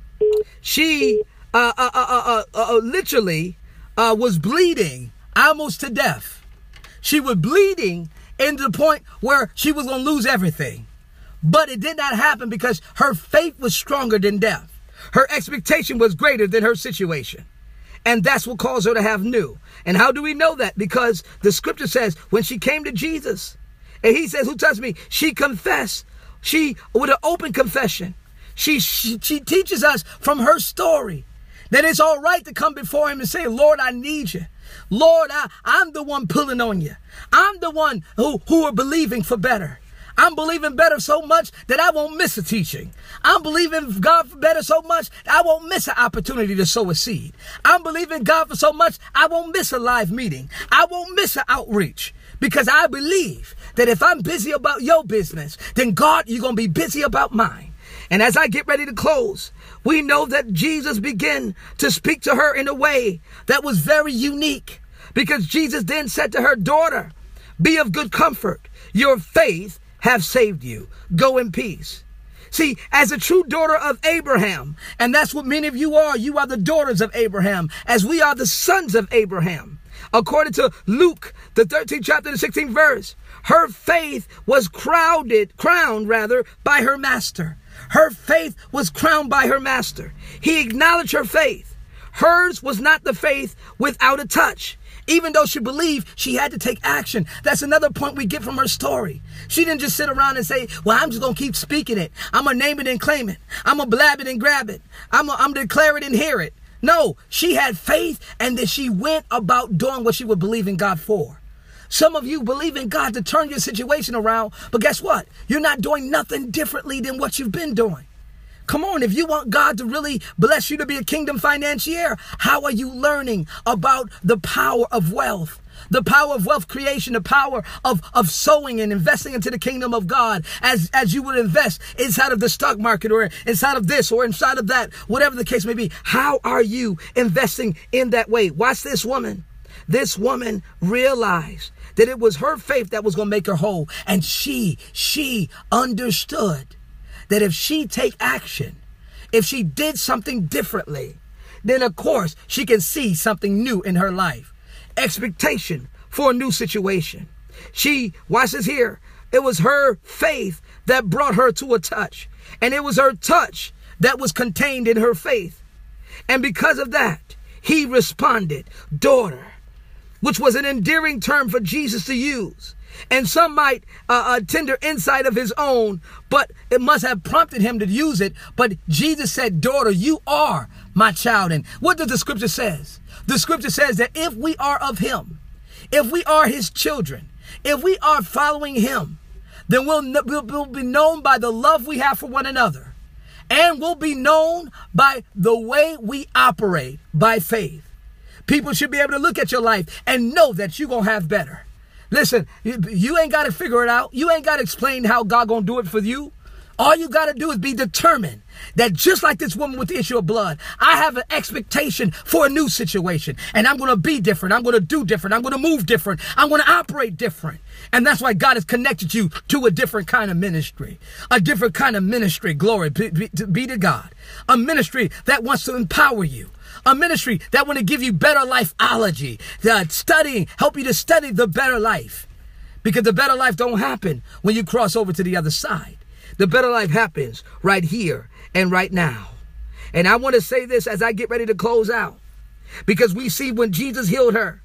she uh, uh, uh, uh, uh, uh, literally uh, was bleeding almost to death. She was bleeding into the point where she was going to lose everything. But it did not happen because her faith was stronger than death. Her expectation was greater than her situation. And that's what caused her to have new. And how do we know that? Because the scripture says when she came to Jesus and he says, who touched me? She confessed. She, with an open confession, she, she, she teaches us from her story that it's all right to come before him and say, Lord, I need you. Lord, I, I'm the one pulling on you. I'm the one who, who are believing for better. I'm believing better so much that I won't miss a teaching. I'm believing God for better so much that I won't miss an opportunity to sow a seed. I'm believing God for so much I won't miss a live meeting. I won't miss an outreach. Because I believe that if I'm busy about your business, then God, you're going to be busy about mine. And as I get ready to close, we know that Jesus began to speak to her in a way that was very unique. Because Jesus then said to her, daughter, be of good comfort. Your faith have saved you. Go in peace. See, as a true daughter of Abraham, and that's what many of you are, you are the daughters of Abraham, as we are the sons of Abraham. According to Luke, the thirteenth chapter, the sixteenth verse, her faith was crowded, crowned rather, by her master. Her faith was crowned by her master. He acknowledged her faith. Hers was not the faith without a touch. Even though she believed, she had to take action. That's another point we get from her story. She didn't just sit around and say, well, I'm just going to keep speaking it. I'm going to name it and claim it. I'm going to blab it and grab it. I'm going to declare it and hear it. No, she had faith and then she went about doing what she would believe in God for. Some of you believe in God to turn your situation around, but guess what? You're not doing nothing differently than what you've been doing. Come on, if you want God to really bless you to be a kingdom financier, how are you learning about the power of wealth? The power of wealth creation, the power of, of sowing and investing into the kingdom of God as, as you would invest inside of the stock market or inside of this or inside of that, whatever the case may be. How are you investing in that way? Watch this woman. This woman realized that it was her faith that was going to make her whole. And she, she understood that if she take action, if she did something differently, then of course she can see something new in her life. Expectation for a new situation. She, watch this here, it was her faith that brought her to a touch. And it was her touch that was contained in her faith. And because of that, he responded, daughter, which was an endearing term for Jesus to use. And some might uh, uh, tender insight of his own, but it must have prompted him to use it. But Jesus said, daughter, you are my child. And what does the scripture says? The scripture says that if we are of him, if we are his children, if we are following him, then we'll, we'll, we'll be known by the love we have for one another. And we'll be known by the way we operate by faith. People should be able to look at your life and know that you're going to have better. Listen, you, you ain't got to figure it out. You ain't got to explain how God going to do it for you. All you got to do is be determined that just like this woman with the issue of blood, I have an expectation for a new situation. And I'm going to be different. I'm going to do different. I'm going to move different. I'm going to operate different. And that's why God has connected you to a different kind of ministry. A different kind of ministry. Glory be, be, be to God. A ministry that wants to empower you. A ministry that want to give you better lifeology. That studying, help you to study the better life. Because the better life don't happen when you cross over to the other side. The better life happens right here and right now. And I want to say this as I get ready to close out. Because we see when Jesus healed her,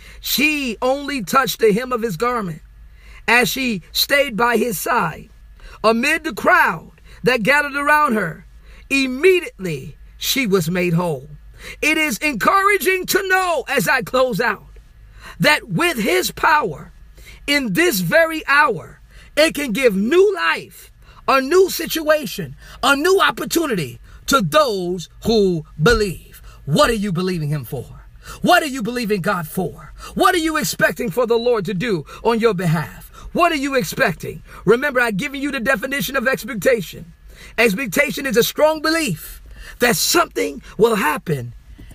she only touched the hem of his garment as she stayed by his side. Amid the crowd that gathered around her, immediately she was made whole. It is encouraging to know as I close out that with his power in this very hour, it can give new life, a new situation, a new opportunity to those who believe. What are you believing him for? What are you believing God for? What are you expecting for the Lord to do on your behalf? What are you expecting? Remember, I've given you the definition of expectation. Expectation is a strong belief that something will happen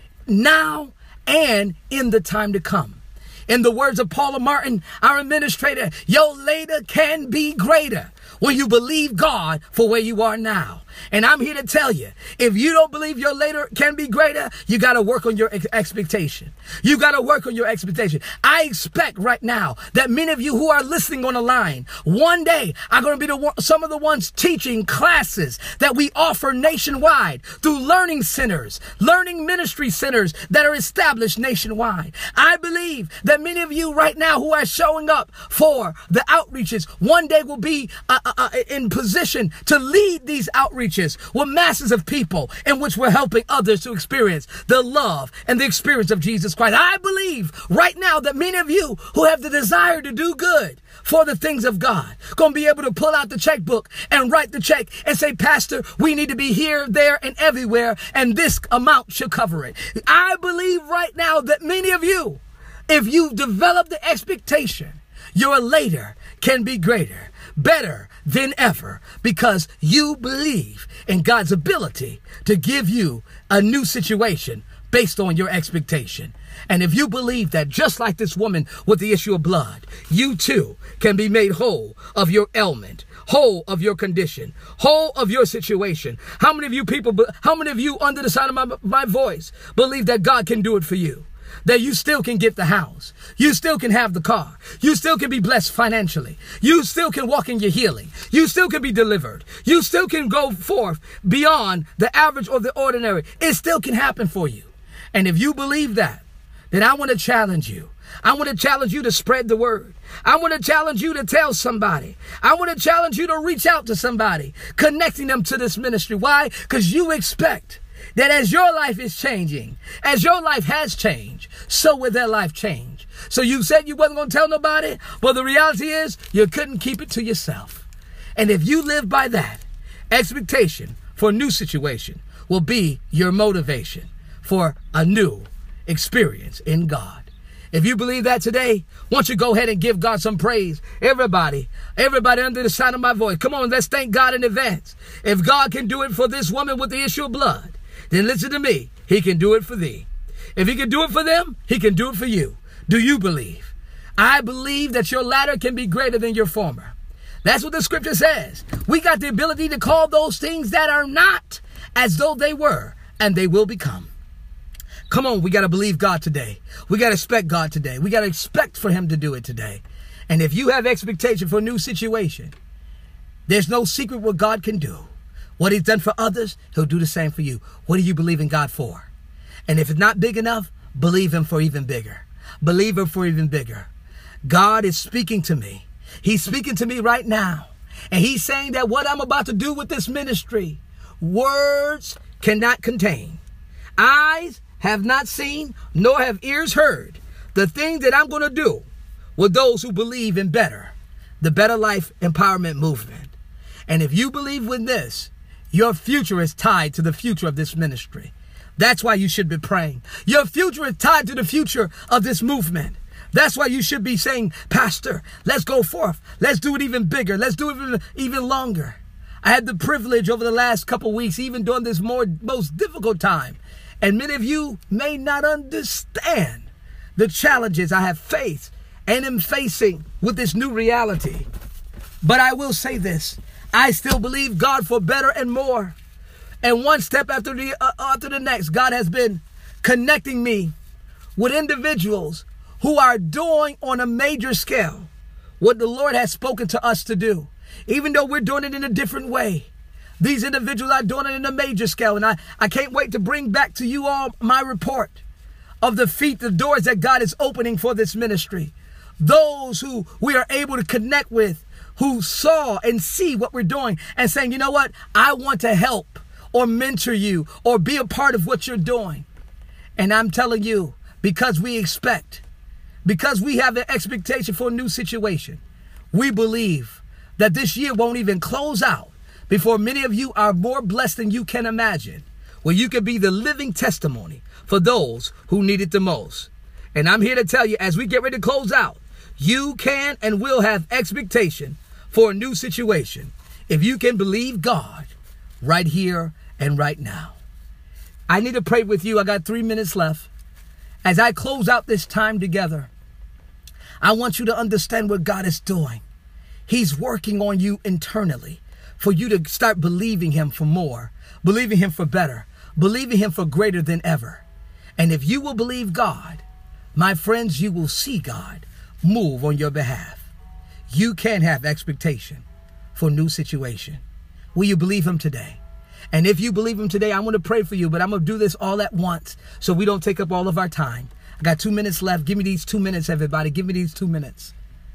now and in the time to come. In the words of Paula Martin, our administrator, your later can be greater when you believe God for where you are now. And I'm here to tell you, if you don't believe your later can be greater, you got to work on your ex- expectation. You got to work on your expectation. I expect right now that many of you who are listening on the line, one day are going to be the one, some of the ones teaching classes that we offer nationwide through learning centers, learning ministry centers that are established nationwide. I believe that many of you right now who are showing up for the outreaches one day will be uh, uh, in position to lead these outreaches with masses of people in which we're helping others to experience the love and the experience of Jesus Christ. I believe right now that many of you who have the desire to do good for the things of God going to be able to pull out the checkbook and write the check and say, Pastor, we need to be here, there, and everywhere, and this amount should cover it. I believe right now that many of you, if you develop the expectation, your later can be greater, better than ever, because you believe in God's ability to give you a new situation based on your expectation. And if you believe that, just like this woman with the issue of blood, you too can be made whole of your ailment, whole of your condition, whole of your situation. How many of you people, how many of you under the sound of my, my voice believe that God can do it for you? That you still can get the house. You still can have the car. You still can be blessed financially. You still can walk in your healing. You still can be delivered. You still can go forth beyond the average or the ordinary. It still can happen for you. And if you believe that, then I want to challenge you. I want to challenge you to spread the word. I want to challenge you to tell somebody. I want to challenge you to reach out to somebody, connecting them to this ministry. Why? Because you expect that as your life is changing, as your life has changed, so will their life change. So you said you wasn't going to tell nobody. Well, the reality is you couldn't keep it to yourself. And if you live by that, expectation for a new situation will be your motivation for a new experience in God. If you believe that today, why don't you go ahead and give God some praise? Everybody, everybody under the sound of my voice, come on, let's thank God in advance. If God can do it for this woman with the issue of blood, then listen to me, he can do it for thee. If he can do it for them, he can do it for you. Do you believe? I believe that your latter can be greater than your former. That's what the scripture says. We got the ability to call those things that are not as though they were, and they will become. Come on, we got to believe God today. We got to expect God today. We got to expect for him to do it today. And if you have expectation for a new situation, there's no secret what God can do. What he's done for others, he'll do the same for you. What do you believe in God for? And if it's not big enough, believe him for even bigger. Believe him for even bigger. God is speaking to me. He's speaking to me right now. And he's saying that what I'm about to do with this ministry, words cannot contain. Eyes have not seen, nor have ears heard the things that I'm going to do with those who believe in better, the Better Life Empowerment Movement. And if you believe in this, your future is tied to the future of this ministry. That's why you should be praying. Your future is tied to the future of this movement. That's why you should be saying, Pastor, let's go forth. Let's do it even bigger. Let's do it even, even longer. I had the privilege over the last couple weeks, even during this more most difficult time. And many of you may not understand the challenges I have faced and am facing with this new reality. But I will say this. I still believe God for better and more. And one step after the uh, after the next, God has been connecting me with individuals who are doing on a major scale what the Lord has spoken to us to do. Even though we're doing it in a different way, these individuals are doing it in a major scale. And I, I can't wait to bring back to you all my report of the feet, the doors that God is opening for this ministry. Those who we are able to connect with, who saw and see what we're doing and saying, you know what, I want to help or mentor you or be a part of what you're doing. And I'm telling you, because we expect, because we have an expectation for a new situation, we believe that this year won't even close out before many of you are more blessed than you can imagine, where you can be the living testimony for those who need it the most. And I'm here to tell you, as we get ready to close out, you can and will have expectation for a new situation if you can believe God right here and right now. I need to pray with you. I got three minutes left. As I close out this time together, I want you to understand what God is doing. He's working on you internally for you to start believing him for more, believing him for better, believing him for greater than ever. And if you will believe God, my friends, you will see God move on your behalf. You can have expectation for a new situation. Will you believe him today? And if you believe him today, I want to pray for you, but I'm going to do this all at once so we don't take up all of our time. I got two minutes left. Give me these two minutes, everybody. Give me these two minutes.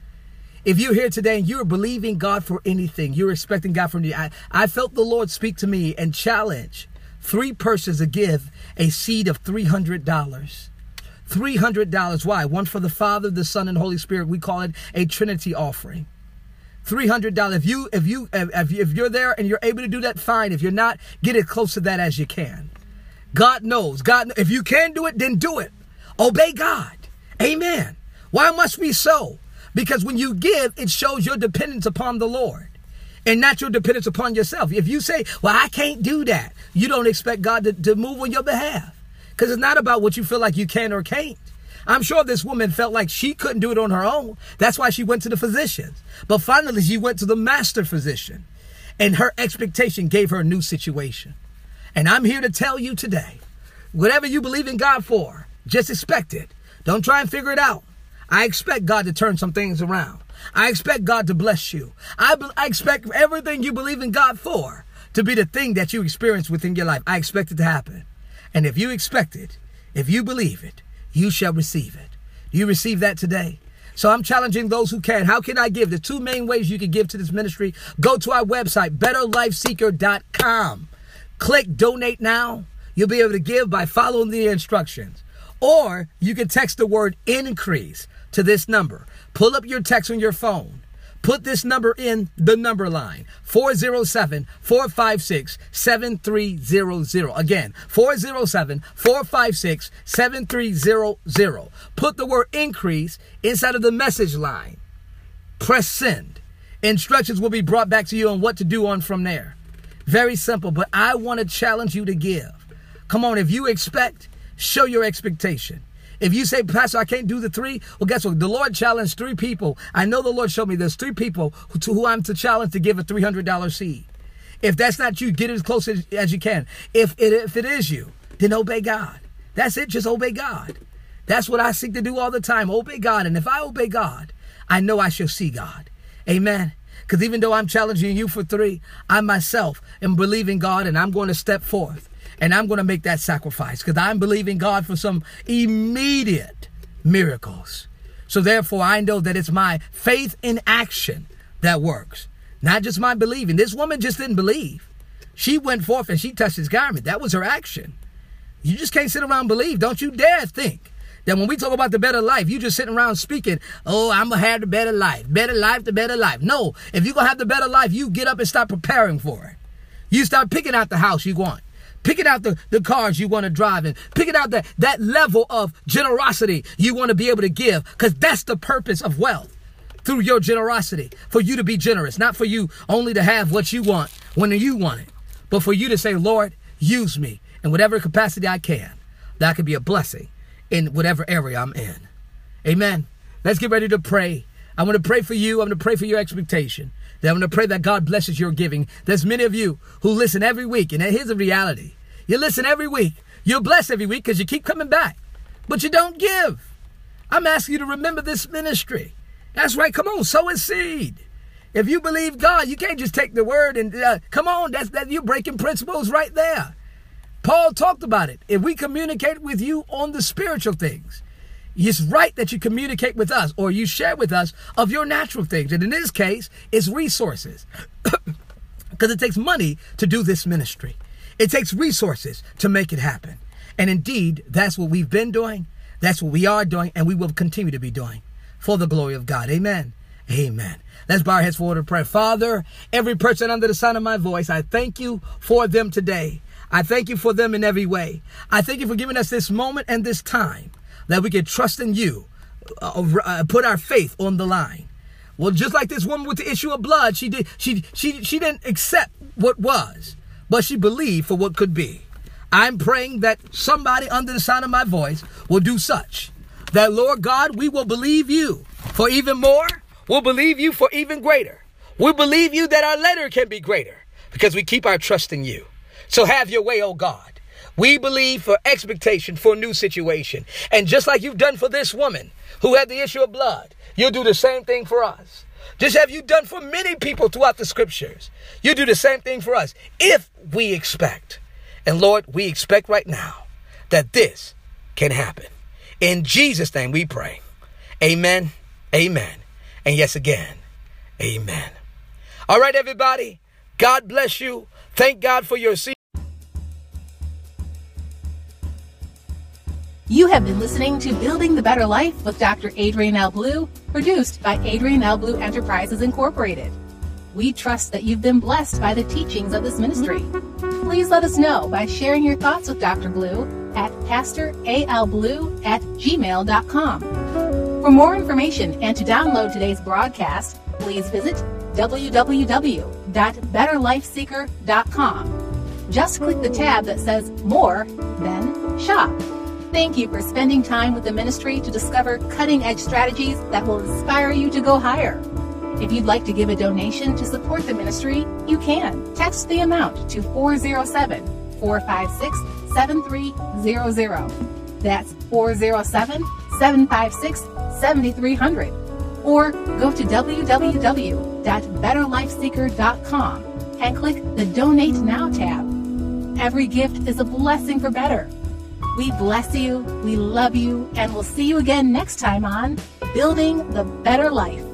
If you're here today and you're believing God for anything, you're expecting God for anything, I, I felt the Lord speak to me and challenge three persons to give a seed of three hundred dollars. three hundred dollars. Why? One for the Father, the Son, and Holy Spirit. We call it a Trinity offering. three hundred dollars. If you, if you, if, if you're there and you're able to do that, fine. If you're not, get as close to that as you can. God knows. God, if you can do it, then do it. Obey God. Amen. Why must we sow? Because when you give, it shows your dependence upon the Lord and not your dependence upon yourself. If you say, well, I can't do that, you don't expect God to, to move on your behalf, because it's not about what you feel like you can or can't. I'm sure this woman felt like she couldn't do it on her own. That's why she went to the physicians. But finally, she went to the master physician, and her expectation gave her a new situation. And I'm here to tell you today, whatever you believe in God for, just expect it. Don't try and figure it out. I expect God to turn some things around. I expect God to bless you. I, be- I expect everything you believe in God for to be the thing that you experience within your life. I expect it to happen. And if you expect it, if you believe it, you shall receive it. Do you receive that today? So I'm challenging those who can. How can I give? The two main ways you can give to this ministry. Go to our website, better life seeker dot com. Click donate now. You'll be able to give by following the instructions. Or you can text the word increase to this number. Pull up your text on your phone. Put this number in the number line, four oh seven, four five six, seven three zero zero. Again, four oh seven, four five six, seven three zero zero. Put the word increase inside of the message line. Press send. Instructions will be brought back to you on what to do on from there. Very simple, but I want to challenge you to give. Come on, if you expect, show your expectation. If you say, Pastor, I can't do the three, well, guess what? The Lord challenged three people. I know the Lord showed me there's three people who, to who I'm to challenge to give a three hundred dollars seed. If that's not you, get as close as, as you can. If it, if it is you, then obey God. That's it. Just obey God. That's what I seek to do all the time. Obey God. And if I obey God, I know I shall see God. Amen. Because even though I'm challenging you for three, I myself am believing God, and I'm going to step forth. And I'm going to make that sacrifice because I'm believing God for some immediate miracles. So therefore, I know that it's my faith in action that works. Not just my believing. This woman just didn't believe. She went forth and she touched his garment. That was her action. You just can't sit around and believe. Don't you dare think that when we talk about the better life, you just sitting around speaking, oh, I'm going to have the better life. Better life, the better life. No, if you're going to have the better life, you get up and start preparing for it. You start picking out the house you want. Picking out the, the cars you want to drive in. Picking out that, that level of generosity you want to be able to give. Because that's the purpose of wealth. Through your generosity. For you to be generous. Not for you only to have what you want when you want it. But for you to say, Lord, use me in whatever capacity I can. That I can be a blessing in whatever area I'm in. Amen. Let's get ready to pray. I'm going to pray for you. I'm going to pray for your expectation. I'm going to pray that God blesses your giving. There's many of you who listen every week. And here's the reality. You listen every week. You're blessed every week because you keep coming back. But you don't give. I'm asking you to remember this ministry. That's right. Come on, sow a seed. If you believe God, you can't just take the word and uh, come on. That's that you're breaking principles right there. Paul talked about it. If we communicate with you on the spiritual things, it's right that you communicate with us or you share with us of your natural things. And in this case, it's resources. Because it takes money to do this ministry. It takes resources to make it happen. And indeed, that's what we've been doing. That's what we are doing, and we will continue to be doing for the glory of God. Amen. Amen. Let's bow our heads for a prayer. Father, every person under the sound of my voice, I thank you for them today. I thank you for them in every way. I thank you for giving us this moment and this time that we can trust in you, uh, uh, put our faith on the line. Well, just like this woman with the issue of blood, she did. She she she didn't accept what was, but she believed for what could be. I'm praying that somebody under the sound of my voice will do such. That, Lord God, we will believe you for even more. We'll believe you for even greater. We'll believe you that our letter can be greater because we keep our trust in you. So have your way, oh God. We believe for expectation for a new situation. And just like you've done for this woman who had the issue of blood, you'll do the same thing for us. Just have you done for many people throughout the scriptures. You do the same thing for us if we expect. And Lord, we expect right now that this can happen. In Jesus' name we pray. Amen. Amen. And yes, again, amen. All right, everybody. God bless you. Thank God for your seat. You have been listening to Building the Better Life with Doctor Adrian L. Blue, produced by Adrian L. Blue Enterprises, Incorporated. We trust that you've been blessed by the teachings of this ministry. Please let us know by sharing your thoughts with Doctor Blue at pastor a l blue at gmail dot com. For more information and to download today's broadcast, please visit w w w dot better life seeker dot com. Just click the tab that says More, then Shop. Thank you for spending time with the ministry to discover cutting-edge strategies that will inspire you to go higher. If you'd like to give a donation to support the ministry, you can. Text the amount to four oh seven, four five six, seven three zero zero. That's four oh seven, seven five six, seven three zero zero. Or go to w w w dot better life seeker dot com and click the Donate Now tab. Every gift is a blessing for better. We bless you, we love you, and we'll see you again next time on Building the Better Life.